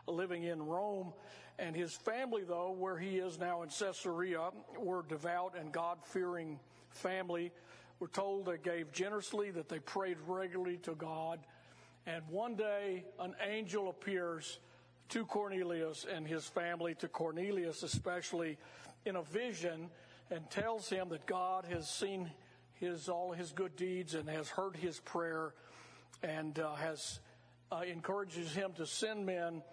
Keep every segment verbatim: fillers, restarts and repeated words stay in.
living in Rome. And his family, though, where he is now in Caesarea, were devout and God-fearing family. We're told they gave generously, that they prayed regularly to God. And one day, an angel appears to Cornelius and his family, to Cornelius especially, in a vision, and tells him that God has seen his all his good deeds and has heard his prayer, and uh, has uh, encourages him to send men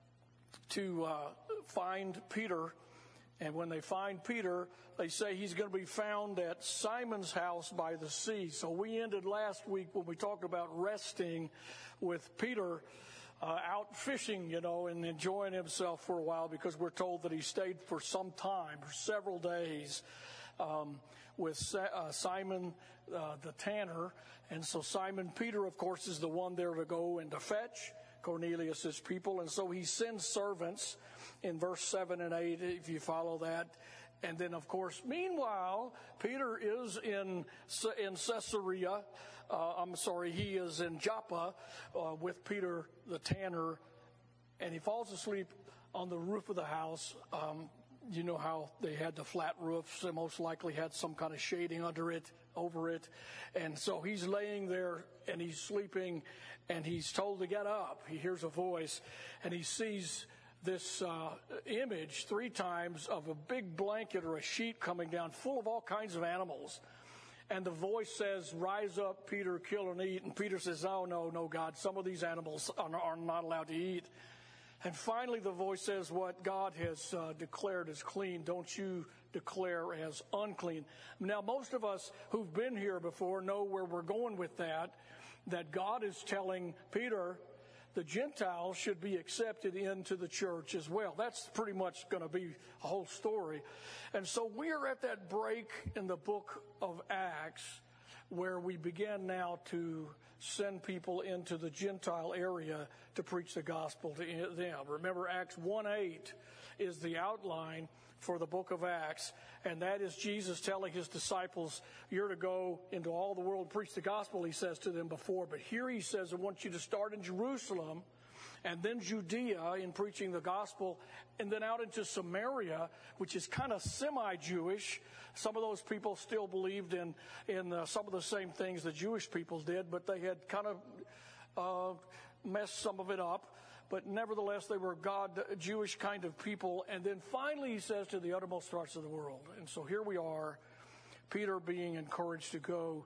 to uh, find Peter. And when they find Peter, they say he's going to be found at Simon's house by the sea. So we ended last week when we talked about resting with Peter uh, out fishing, you know, and enjoying himself for a while, because we're told that he stayed for some time, for several days, um, with uh, Simon uh, the tanner. And so Simon Peter, of course, is the one there to go and to fetch Cornelius's people. And so he sends servants in verse seven and eight, if you follow that. And then, of course, meanwhile, Peter is in in Caesarea. Uh, I'm sorry, he is in Joppa uh, with Peter the tanner, and he falls asleep on the roof of the house. Um, you know how they had the flat roofs. They most likely had some kind of shading under it, over it. And so he's laying there and he's sleeping, and he's told to get up. He hears a voice, and he sees this uh, image three times of a big blanket or a sheet coming down full of all kinds of animals. And the voice says, "Rise up, Peter, kill and eat." And Peter says, "Oh, no, no, God, some of these animals are, are not allowed to eat." And finally the voice says, "What God has uh, declared as clean, don't you declare as unclean." Now, most of us who've been here before know where we're going with that, that God is telling Peter the Gentiles should be accepted into the church as well. That's pretty much going to be a whole story. And so we're at that break in the book of Acts where we begin now to send people into the Gentile area to preach the gospel to them. Remember, Acts one eight is the outline for the book of Acts, and that is Jesus telling his disciples, you're to go into all the world and preach the gospel, he says to them before. But here he says, I want you to start in Jerusalem, and then Judea in preaching the gospel, and then out into Samaria, which is kind of semi-Jewish. Some of those people still believed in, in uh, some of the same things the Jewish people did, but they had kind of uh, messed some of it up. But nevertheless, they were God, Jewish kind of people. And then finally he says to the uttermost parts of the world. And so here we are, Peter being encouraged to go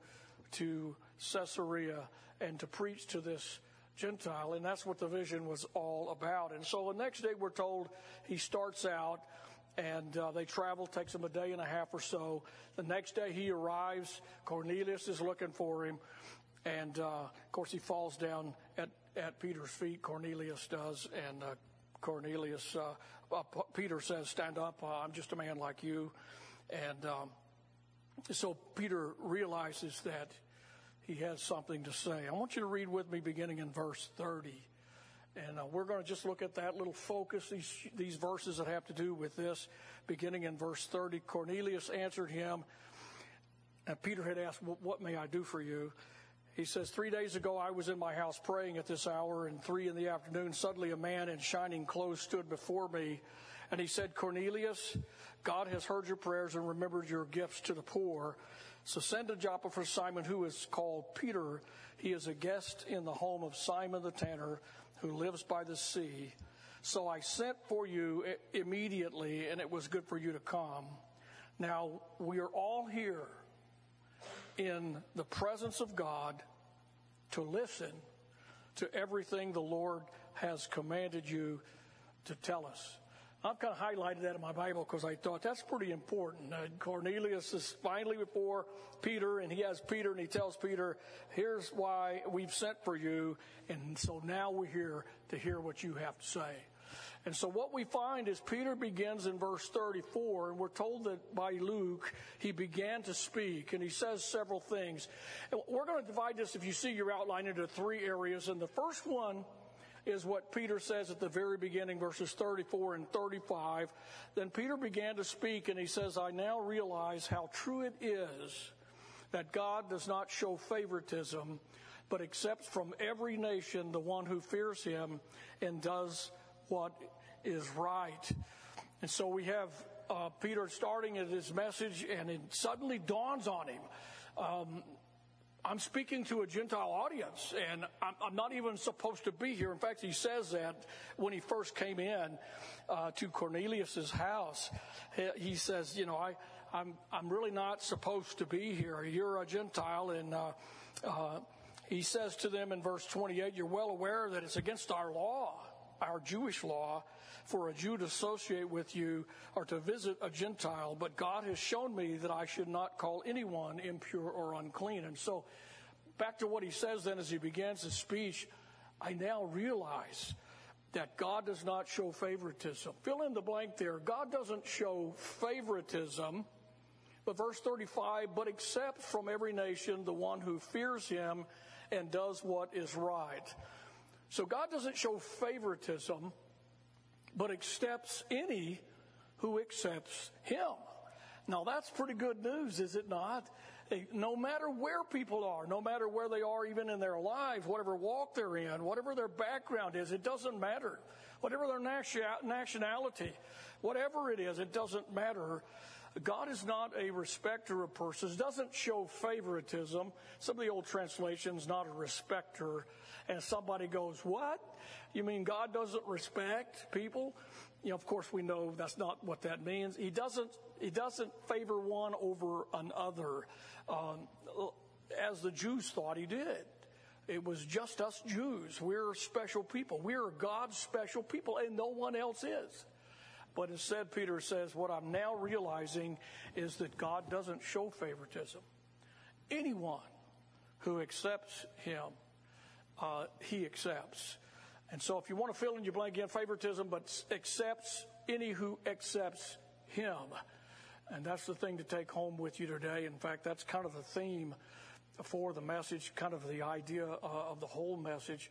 to Caesarea and to preach to this Gentile, and that's what the vision was all about. And so the next day we're told he starts out, and uh, they travel, takes him a day and a half or so. The next day he arrives, Cornelius is looking for him, and uh, of course he falls down at, at Peter's feet, Cornelius does, and uh, Cornelius, uh, uh, Peter says, stand up, uh, I'm just a man like you. And um, so Peter realizes that he has something to say. I want you to read with me beginning in verse thirty. And uh, we're going to just look at that little focus, these, these verses that have to do with this, beginning in verse thirty. Cornelius answered him, and Peter had asked, what may I do for you? He says, three days ago I was in my house praying at this hour, and three in the afternoon, suddenly a man in shining clothes stood before me. And he said, Cornelius, God has heard your prayers and remembered your gifts to the poor. So send to Joppa for Simon, who is called Peter. He is a guest in the home of Simon the tanner, who lives by the sea. So I sent for you immediately, and it was good for you to come. Now, we are all here in the presence of God to listen to everything the Lord has commanded you to tell us. I've kind of highlighted that in my Bible because I thought that's pretty important. Uh, Cornelius is finally before Peter, and he has Peter, and he tells Peter, here's why we've sent for you, and so now we're here to hear what you have to say. And so what we find is Peter begins in verse thirty-four, and we're told that by Luke, he began to speak, and he says several things. And we're going to divide this, if you see your outline, into three areas, and the first one is what Peter says at the very beginning, verses thirty-four and thirty-five. Then Peter began to speak, and he says, I now realize how true it is that God does not show favoritism, but accepts from every nation the one who fears him and does what is right. And so we have uh, Peter starting at his message, and it suddenly dawns on him. Um, I'm speaking to a Gentile audience, and I'm, I'm not even supposed to be here. In fact, he says that when he first came in uh, to Cornelius's house. He, he says, you know, I, I'm I'm really not supposed to be here. You're a Gentile, and uh, uh, he says to them in verse twenty-eight, you're well aware that it's against our law, our Jewish law, for a Jew to associate with you or to visit a Gentile, but God has shown me that I should not call anyone impure or unclean. And so back to what he says then as he begins his speech, I now realize that God does not show favoritism. Fill in the blank there. God doesn't show favoritism. But verse thirty-five, but accepts from every nation the one who fears him and does what is right. So God doesn't show favoritism, but accepts any who accepts him. Now that's pretty good news, is it not? No matter where people are, no matter where they are even in their lives, whatever walk they're in, whatever their background is, it doesn't matter. Whatever their nationality, whatever it is, it doesn't matter. God is not a respecter of persons, doesn't show favoritism. Some of the old translations, not a respecter. And somebody goes, what? You mean God doesn't respect people? You know, of course we know that's not what that means. He doesn't, he doesn't favor one over another, um, as the Jews thought he did. It was just us Jews. We're special people. We're God's special people, and no one else is. But instead, Peter says, what I'm now realizing is that God doesn't show favoritism. Anyone who accepts him, uh, he accepts. And so if you want to fill in your blank again, favoritism, but accepts any who accepts him. And that's the thing to take home with you today. In fact, that's kind of the theme for the message, kind of the idea uh, of the whole message.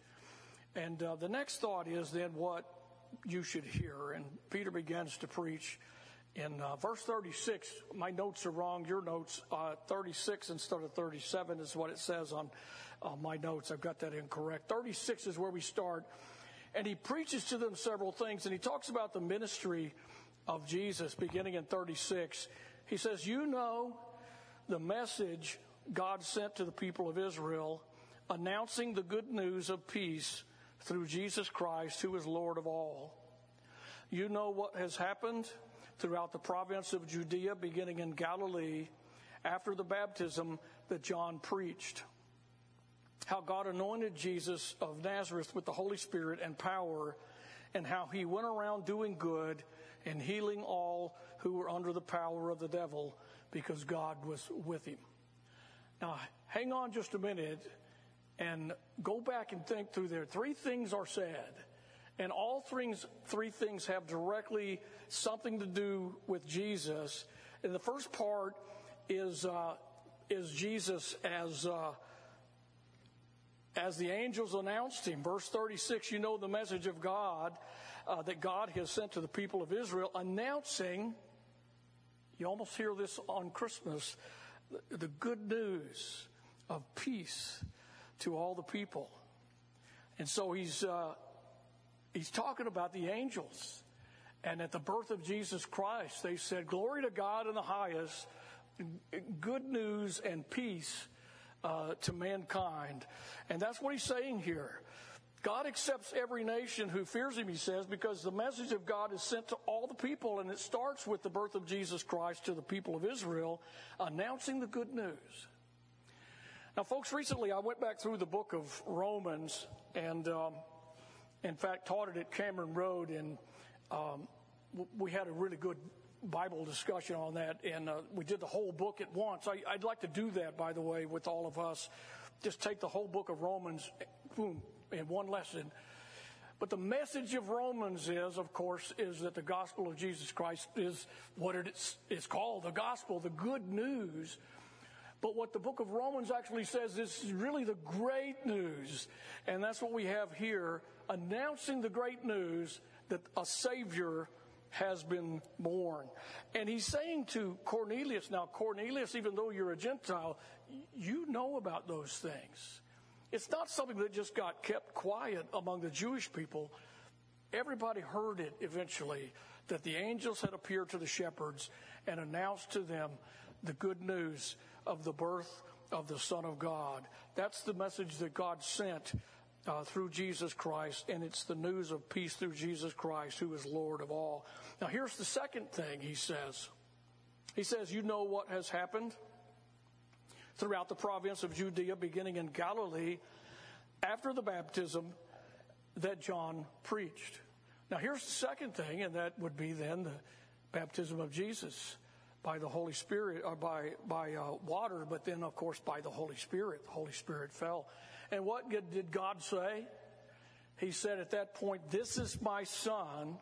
And uh, the next thought is then what you should hear. And Peter begins to preach in uh, verse thirty-six. My notes are wrong. Your notes, uh, thirty-six instead of thirty-seven is what it says on uh, my notes. I've got that incorrect. thirty-six is where we start. And he preaches to them several things. And he talks about the ministry of Jesus beginning in thirty-six. He says, you know the message God sent to the people of Israel, announcing the good news of peace through Jesus Christ, who is Lord of all. You know what has happened throughout the province of Judea, beginning in Galilee, after the baptism that John preached. How God anointed Jesus of Nazareth with the Holy Spirit and power, and how he went around doing good and healing all who were under the power of the devil, because God was with him. Now, hang on just a minute and go back and think through there. Three things are said, and all three, three things have directly something to do with Jesus. And the first part is uh, is Jesus as uh, as the angels announced him. Verse thirty-six, you know the message of God uh, that God has sent to the people of Israel, announcing, you almost hear this on Christmas, the, the good news of peace to all the people. And so he's uh, he's talking about the angels. And at the birth of Jesus Christ, they said, glory to God in the highest, good news and peace uh, to mankind. And that's what he's saying here. God accepts every nation who fears him, he says, because the message of God is sent to all the people, and it starts with the birth of Jesus Christ to the people of Israel, announcing the good news. Now, folks, recently I went back through the book of Romans and, um, in fact, taught it at Cameron Road, and um, we had a really good Bible discussion on that, and uh, we did the whole book at once. I, I'd like to do that, by the way, with all of us. Just take the whole book of Romans, boom, in one lesson. But the message of Romans is, of course, is that the gospel of Jesus Christ is what it's, it's called, the gospel, the good news. But what the book of Romans actually says is really the great news. And that's what we have here, announcing the great news that a Savior has been born. And he's saying to Cornelius, now Cornelius, even though you're a Gentile, you know about those things. It's not something that just got kept quiet among the Jewish people. everybody heard it eventually, that the angels had appeared to the shepherds and announced to them the good news of the birth of the Son of God. That's the message that God sent uh, through Jesus Christ, and it's the news of peace through Jesus Christ, who is Lord of all. Now, here's the second thing he says. He says, you know what has happened throughout the province of Judea, beginning in Galilee, after the baptism that John preached. Now, here's the second thing, and that would be then the baptism of Jesus by the Holy Spirit, or by, by uh, water, but then, of course, by the Holy Spirit. The Holy Spirit fell. And what did God say? He said at that point, this is my Son,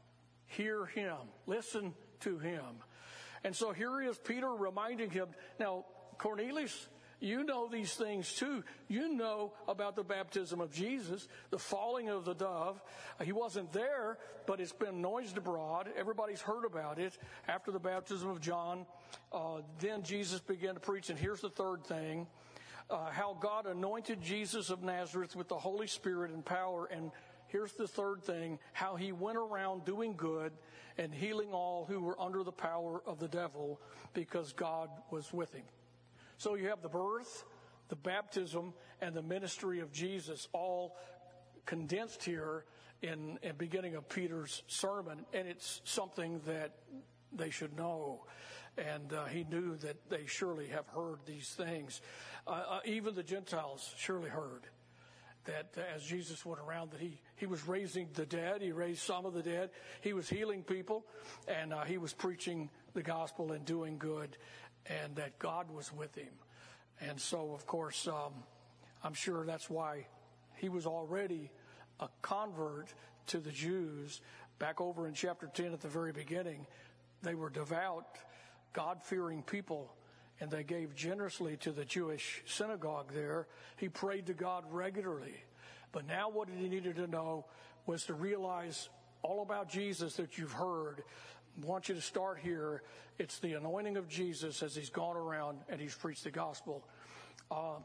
hear him, listen to him. And so here is Peter reminding him, now, Cornelius, you know these things too. You know about the baptism of Jesus, the falling of the dove. He wasn't there, but it's been noised abroad. Everybody's heard about it. After the baptism of John, uh, then Jesus began to preach. And here's the third thing, uh, how God anointed Jesus of Nazareth with the Holy Spirit and power. And here's the third thing, how he went around doing good and healing all who were under the power of the devil, because God was with him. So you have the birth, the baptism, and the ministry of Jesus all condensed here in the beginning of Peter's sermon. And it's something that they should know. And uh, he knew that they surely have heard these things. Uh, uh, even the Gentiles surely heard that uh, as Jesus went around, that he, he was raising the dead. He raised some of the dead. He was healing people. And uh, he was preaching the gospel and doing good. And that God was with him. And so, of course, um, I'm sure that's why he was already a convert to the Jews. Back over in chapter ten at the very beginning, they were devout, God-fearing people, and they gave generously to the Jewish synagogue there. He prayed to God regularly. But now what he needed to know was to realize all about Jesus that you've heard. I want you to start here. It's the anointing of Jesus as he's gone around and he's preached the gospel. Uh,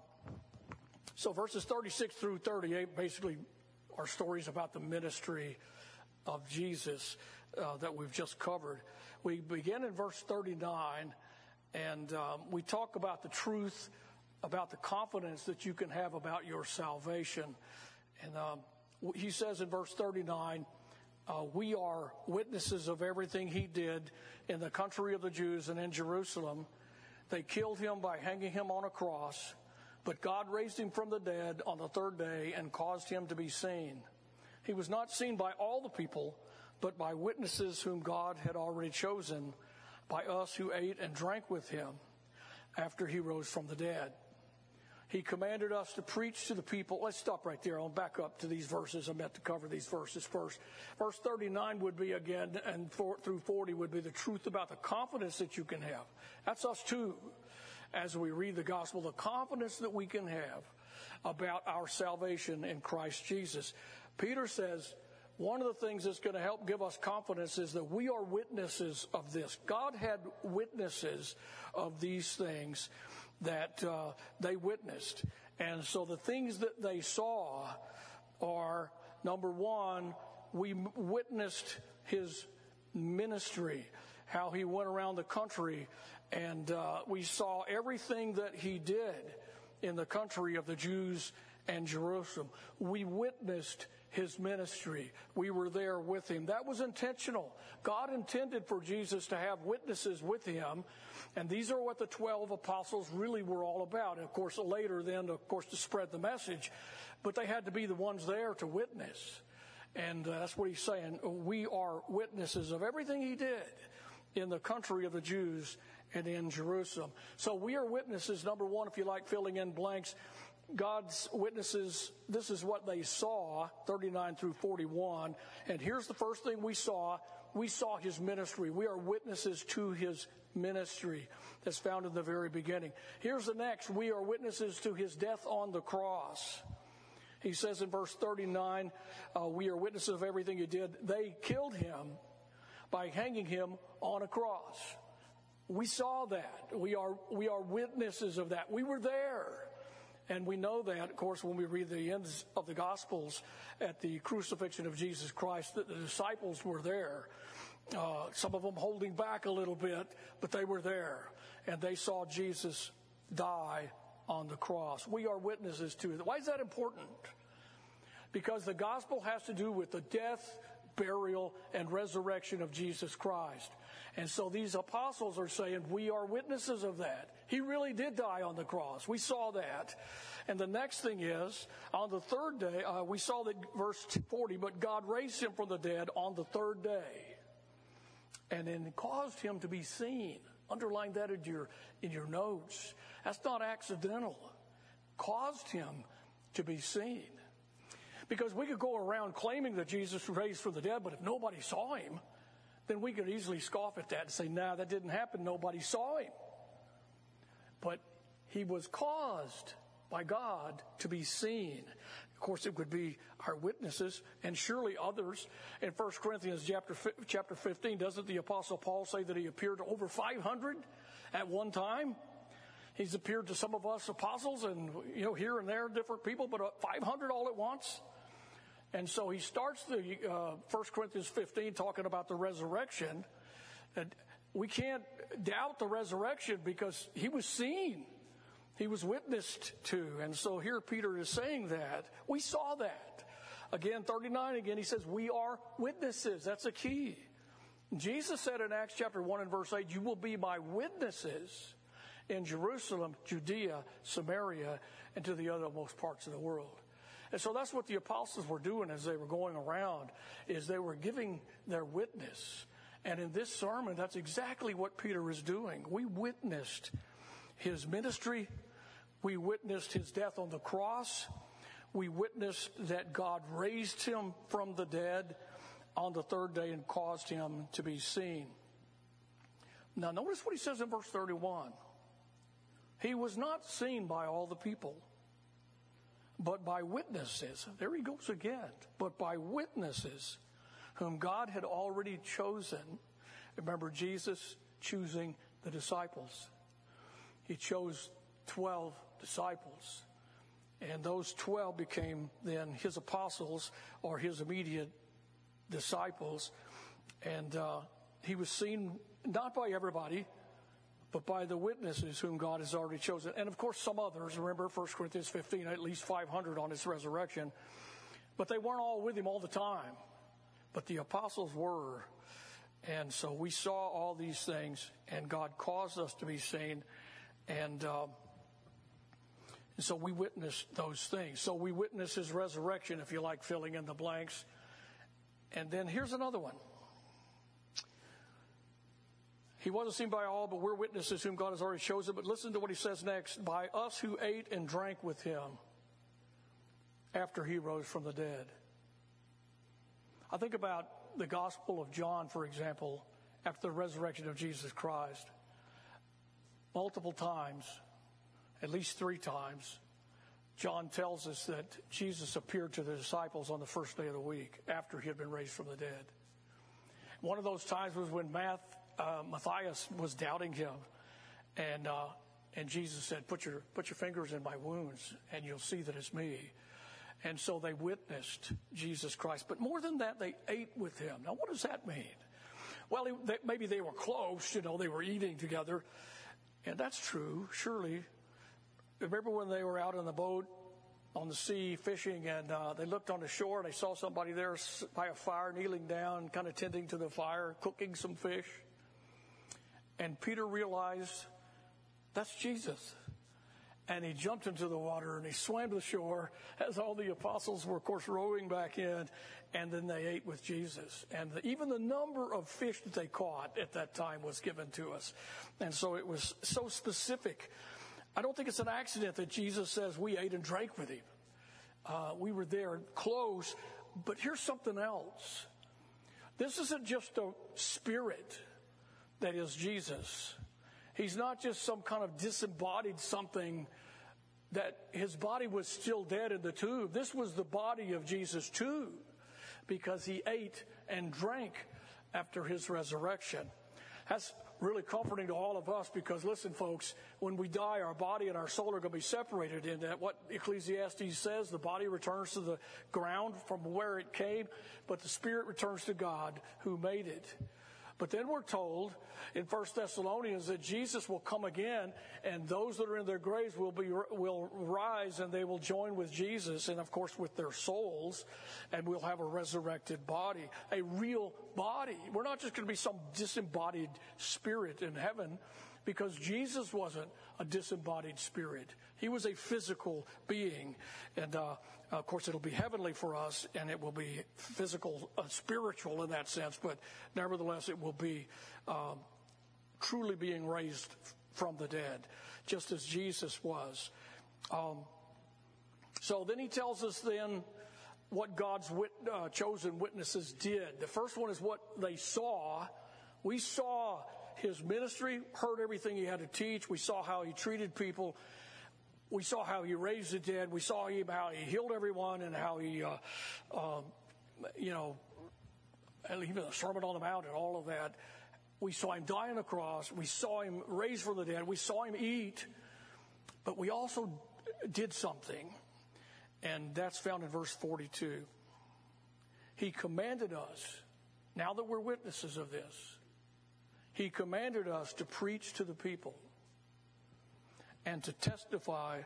so verses thirty-six through thirty-eight basically are stories about the ministry of Jesus uh, that we've just covered. We begin in verse thirty-nine, and um, we talk about the truth, about the confidence that you can have about your salvation. And um, he says in verse thirty-nine, Uh, we are witnesses of everything he did in the country of the Jews and in Jerusalem. They killed him by hanging him on a cross, but God raised him from the dead on the third day and caused him to be seen. He was not seen by all the people, but by witnesses whom God had already chosen, by us who ate and drank with him after he rose from the dead. He commanded us to preach to the people. Let's stop right there. I'll back up to these verses. I meant to cover these verses first. Verse thirty-nine would be again, and four, through forty would be the truth about the confidence that you can have. That's us too, as we read the gospel, the confidence that we can have about our salvation in Christ Jesus. Peter says, one of the things that's going to help give us confidence is that we are witnesses of this. God had witnesses of these things that uh, they witnessed. And so the things that they saw are, number one, we witnessed his ministry, how he went around the country, and uh, we saw everything that he did in the country of the Jews and Jerusalem. We witnessed his ministry. We were there with him. That was intentional. God intended for Jesus to have witnesses with him, and these are what the twelve apostles really were all about. And of course, later then, of course, to spread the message, but they had to be the ones there to witness. And uh, that's what he's saying. We are witnesses of everything he did in the country of the Jews and in Jerusalem. So we are witnesses, number one, if you like filling in blanks. God's witnesses, this is what they saw, thirty-nine through forty-one. And here's the first thing we saw. We saw his ministry. We are witnesses to his ministry that's found in the very beginning. Here's the next. We are witnesses to his death on the cross. He says in verse thirty-nine, uh, we are witnesses of everything he did. They killed him by hanging him on a cross. We saw that. We are, we are witnesses of that. We were there. And we know that, of course, when we read the ends of the Gospels at the crucifixion of Jesus Christ, that the disciples were there. Uh, some of them holding back a little bit, but they were there. And they saw Jesus die on the cross. We are witnesses to it. Why is that important? Because the gospel has to do with the death, burial, and resurrection of Jesus Christ. And so these apostles are saying, we are witnesses of that. He really did die on the cross. We saw that. And the next thing is, on the third day, uh, we saw that verse forty, but God raised him from the dead on the third day. And then caused him to be seen. Underline that in your, in your notes. That's not accidental. Caused him to be seen. Because we could go around claiming that Jesus raised from the dead, but if nobody saw him, then we could easily scoff at that and say, nah, that didn't happen. Nobody saw him. But he was caused by God to be seen. Of course, it would be our witnesses and surely others. In First Corinthians chapter chapter fifteen, doesn't the Apostle Paul say that he appeared to over five hundred at one time? He's appeared to some of us apostles and, you know, here and there, different people, but five hundred all at once. And so he starts the uh, First Corinthians fifteen talking about the resurrection. And we can't doubt the resurrection because he was seen. He was witnessed to. And so here Peter is saying that. We saw that. Again, thirty-nine again, he says, we are witnesses. That's a key. Jesus said in Acts chapter one and verse eight, you will be my witnesses in Jerusalem, Judea, Samaria, and to the othermost parts of the world. And so that's what the apostles were doing as they were going around, is they were giving their witness. And in this sermon, that's exactly what Peter is doing. We witnessed his ministry. We witnessed his death on the cross. We witnessed that God raised him from the dead on the third day and caused him to be seen. Now, notice what he says in verse thirty-one. He was not seen by all the people, but by witnesses. There he goes again. But by witnesses whom God had already chosen. Remember Jesus choosing the disciples. He chose twelve disciples. And those twelve became then his apostles or his immediate disciples. And uh, he was seen not by everybody, but by the witnesses whom God has already chosen. And of course some others. Remember First Corinthians fifteen, at least five hundred on his resurrection. But they weren't all with him all the time. But the apostles were. And so we saw all these things, and God caused us to be seen. And uh, so we witnessed those things. So we witnessed his resurrection, if you like filling in the blanks. And then here's another one. He wasn't seen by all, but we're witnesses whom God has already chosen. But listen to what he says next. By us who ate and drank with him after he rose from the dead. I think about the Gospel of John, for example, after the resurrection of Jesus Christ. Multiple times, at least three times, John tells us that Jesus appeared to the disciples on the first day of the week after he had been raised from the dead. One of those times was when Matt, uh, Matthias was doubting him, and uh, and Jesus said, "Put your put your fingers in my wounds, and you'll see that it's me." And so they witnessed Jesus Christ. But more than that, they ate with him. Now, what does that mean? Well, they, maybe they were close, you know, they were eating together. And that's true, surely. Remember when they were out on the boat on the sea fishing, and uh, they looked on the shore and they saw somebody there by a fire, kneeling down, kind of tending to the fire, cooking some fish. And Peter realized, that's Jesus. And he jumped into the water and he swam to the shore as all the apostles were, of course, rowing back in. And then they ate with Jesus. And the, even the number of fish that they caught at that time was given to us. And so it was so specific. I don't think it's an accident that Jesus says we ate and drank with him. Uh, we were there close. But here's something else. This isn't just a spirit that is Jesus. He's not just some kind of disembodied something that his body was still dead in the tomb. This was the body of Jesus too, because he ate and drank after his resurrection. That's really comforting to all of us because, listen, folks, when we die, our body and our soul are going to be separated. And that what Ecclesiastes says, the body returns to the ground from where it came, but the spirit returns to God who made it. But then we're told in First Thessalonians that Jesus will come again, and those that are in their graves will be will rise, and they will join with Jesus, and of course with their souls, and we'll have a resurrected body, a real body. We're not just going to be some disembodied spirit in heaven, because Jesus wasn't a disembodied spirit. He was a physical being, and uh, of course it'll be heavenly for us, and it will be physical, uh, spiritual in that sense, but nevertheless it will be um, truly being raised from the dead, just as Jesus was. Um, so then he tells us then what God's wit- uh, chosen witnesses did. The first one is what they saw. We saw his ministry, heard everything he had to teach. We saw how he treated people. We saw how he raised the dead. We saw him how he healed everyone, and how he, uh, uh, you know, even the Sermon on the Mount and all of that. We saw him die on the cross. We saw him raised from the dead. We saw him eat. But we also did something, and that's found in verse forty-two. He commanded us, now that we're witnesses of this, he commanded us to preach to the people and to testify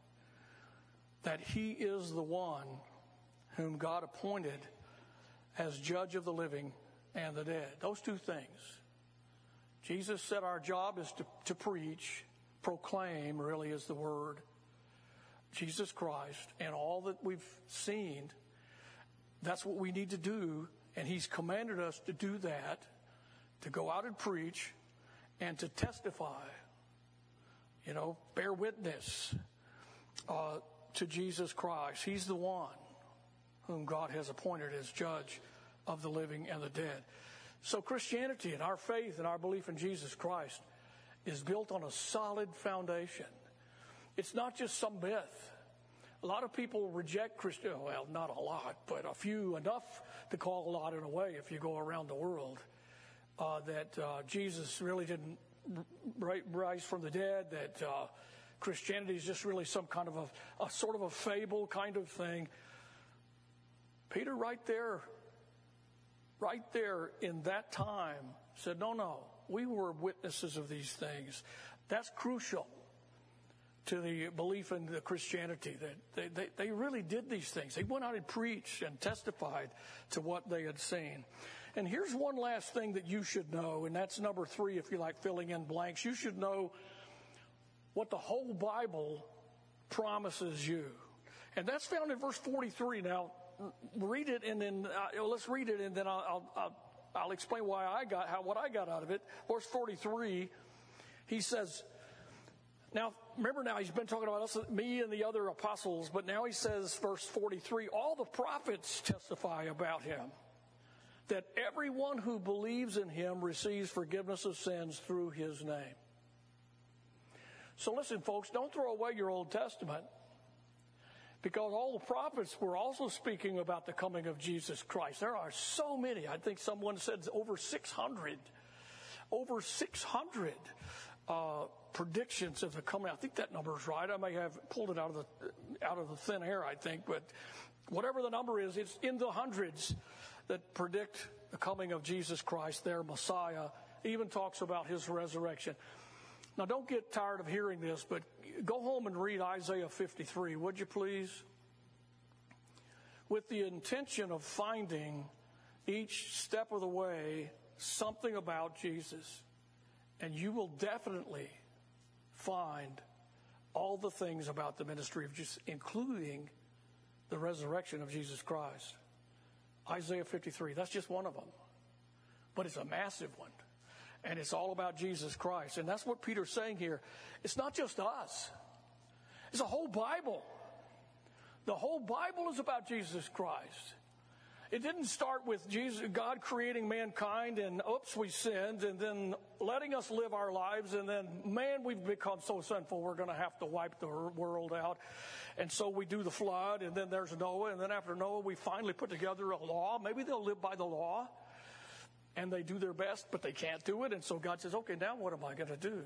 that he is the one whom God appointed as judge of the living and the dead. Those two things. Jesus said our job is to, to preach, proclaim really is the word, Jesus Christ, and all that we've seen. That's what we need to do, and he's commanded us to do that, to go out and preach and to testify, you know, bear witness uh, to Jesus Christ. He's the one whom God has appointed as judge of the living and the dead. So Christianity and our faith and our belief in Jesus Christ is built on a solid foundation. It's not just some myth. A lot of people reject Christian, well, not a lot, but a few, enough to call a lot in a way if you go around the world, uh, that uh, Jesus really didn't rise from the dead, that uh, Christianity is just really some kind of a, a sort of a fable kind of thing. Peter right there, right there in that time said, no, no, we were witnesses of these things. That's crucial to the belief in the Christianity, that they, they, they really did these things. They went out and preached and testified to what they had seen. And here's one last thing that you should know, and that's number three, if you like filling in blanks. You should know what the whole Bible promises you. And that's found in verse forty-three. Now, read it, and then uh, let's read it, and then I'll, I'll, I'll explain why I got how what I got out of it. Verse forty-three, he says, now, remember now, he's been talking about us, me and the other apostles, but now he says, verse forty-three, all the prophets testify about him, that everyone who believes in him receives forgiveness of sins through his name. So listen, folks, don't throw away your Old Testament, because all the prophets were also speaking about the coming of Jesus Christ. There are so many. I think someone said over six hundred. Over six hundred uh, predictions of the coming. I think that number is right. I may have pulled it out of the out of the thin air, I think. But whatever the number is, it's in the hundreds that predict the coming of Jesus Christ, their Messiah. Even talks about his resurrection. Now, don't get tired of hearing this, but go home and read Isaiah fifty-three, would you please? With the intention of finding each step of the way something about Jesus. And you will definitely find all the things about the ministry of Jesus, including the resurrection of Jesus Christ. Isaiah fifty-three, that's just one of them. But it's a massive one. And it's all about Jesus Christ. And that's what Peter's saying here. It's not just us. It's a whole Bible. The whole Bible is about Jesus Christ. It didn't start with Jesus, God creating mankind and, oops, we sinned, and then letting us live our lives, and then, man, we've become so sinful, we're going to have to wipe the world out. And so we do the flood, and then there's Noah, and then after Noah, we finally put together a law. Maybe they'll live by the law. and they do their best, but they can't do it. And so God says, okay, now what am I going to do?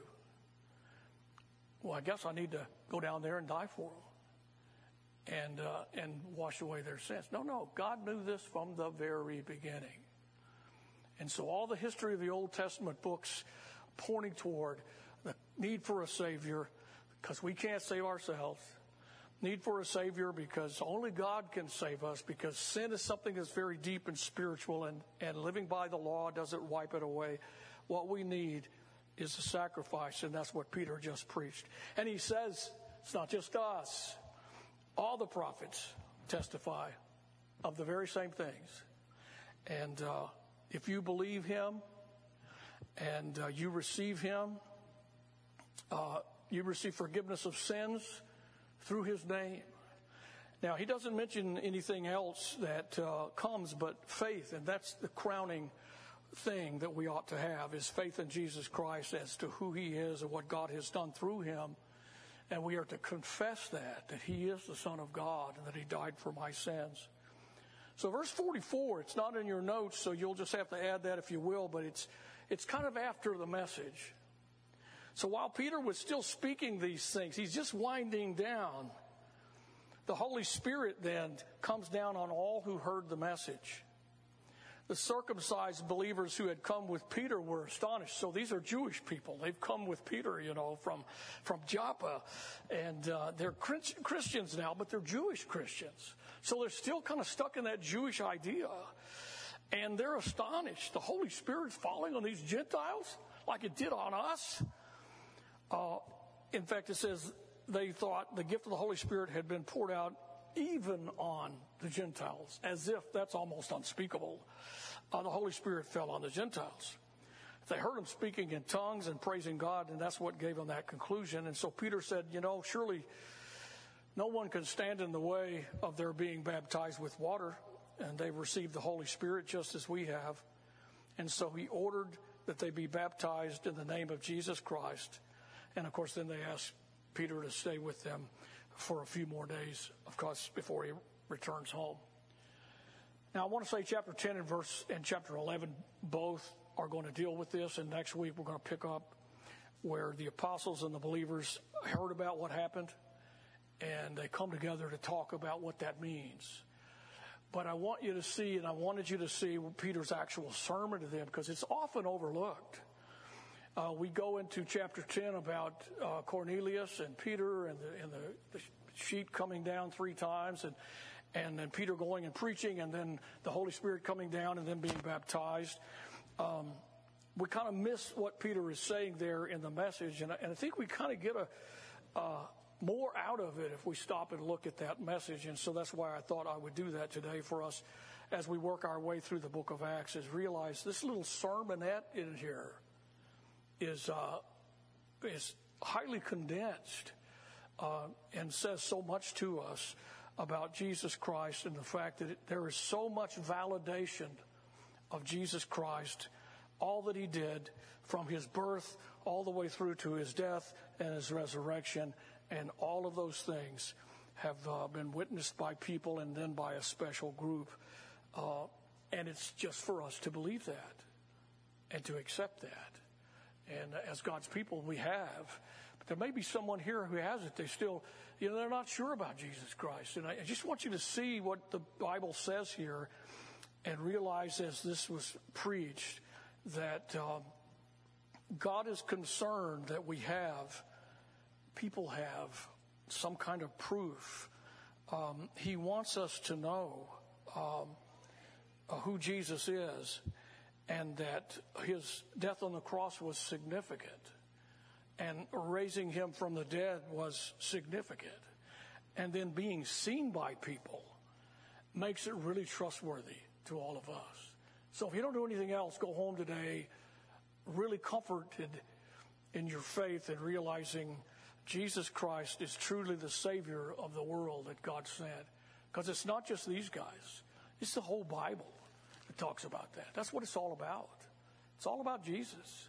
Well, I guess I need to go down there and die for them and, uh, and wash away their sins. No, no, God knew this from the very beginning. And so all the history of the Old Testament books pointing toward the need for a Savior, because we can't save ourselves. Need for a Savior because only God can save us, because sin is something that's very deep and spiritual, and, and living by the law doesn't wipe it away. What we need is a sacrifice, and that's what Peter just preached. And he says, it's not just us. All the prophets testify of the very same things. And uh, if you believe him and uh, you receive him, uh, you receive forgiveness of sins through his name. Now, he doesn't mention anything else that uh, comes but faith, and that's the crowning thing that we ought to have, is faith in Jesus Christ as to who he is and what God has done through him. And we are to confess that, that he is the Son of God and that he died for my sins. So verse forty-four, it's not in your notes, so you'll just have to add that if you will, but it's it's kind of after the message. So while Peter was still speaking these things, he's just winding down. The Holy Spirit then comes down on all who heard the message. The circumcised believers who had come with Peter were astonished. So these are Jewish people. They've come with Peter, you know, from, from Joppa. And uh, they're Christians now, but they're Jewish Christians. So they're still kind of stuck in that Jewish idea. And they're astonished. The Holy Spirit's falling on these Gentiles like it did on us. Uh, in fact, it says they thought the gift of the Holy Spirit had been poured out even on the Gentiles, as if that's almost unspeakable. Uh, the Holy Spirit fell on the Gentiles. They heard him speaking in tongues and praising God, and that's what gave them that conclusion. And so Peter said, you know, surely no one can stand in the way of their being baptized with water, and they've received the Holy Spirit just as we have. And so he ordered that they be baptized in the name of Jesus Christ. And, of course, then they asked Peter to stay with them for a few more days, of course, before he returns home. Now, I want to say chapter ten and verse and chapter eleven both are going to deal with this, and next week we're going to pick up where the apostles and the believers heard about what happened, and they come together to talk about what that means. But I want you to see, and I wanted you to see Peter's actual sermon to them, because it's often overlooked. Uh, we go into chapter ten about uh, Cornelius and Peter and, the, and the, the sheep coming down three times, and, and then Peter going and preaching, and then the Holy Spirit coming down and then being baptized. Um, we kind of miss what Peter is saying there in the message, and, and I think we kind of get a uh, more out of it if we stop and look at that message. And so that's why I thought I would do that today for us as we work our way through the book of Acts, is realize this little sermonette in here is uh, is highly condensed uh, and says so much to us about Jesus Christ, and the fact that it, there is so much validation of Jesus Christ, all that he did from his birth all the way through to his death and his resurrection, and all of those things have uh, been witnessed by people and then by a special group. Uh, and it's just for us to believe that and to accept that. And as God's people, we have. But there may be someone here who hasn't. They still, you know, they're not sure about Jesus Christ. And I just want you to see what the Bible says here and realize, as this was preached, that um, God is concerned that we have, people have, some kind of proof. Um, he wants us to know um, uh, who Jesus is, and that his death on the cross was significant, and raising him from the dead was significant, and then being seen by people makes it really trustworthy to all of us. So if you don't do anything else, go home today really comforted in your faith and realizing Jesus Christ is truly the Savior of the world that God sent. Because it's not just these guys. It's the whole Bible that talks about that. That's what it's all about. It's all about Jesus.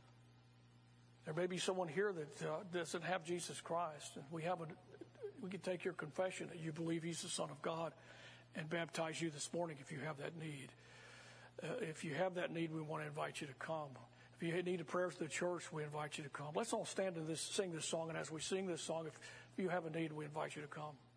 There may be someone here that uh, doesn't have Jesus Christ. And we have a, we can take your confession that you believe he's the Son of God and baptize you this morning if you have that need. uh, if you have that need, we want to invite you to come. If you need a prayer for the church, we invite you to come. Let's all stand to this, sing this song, and as we sing this song, if, if you have a need, we invite you to come.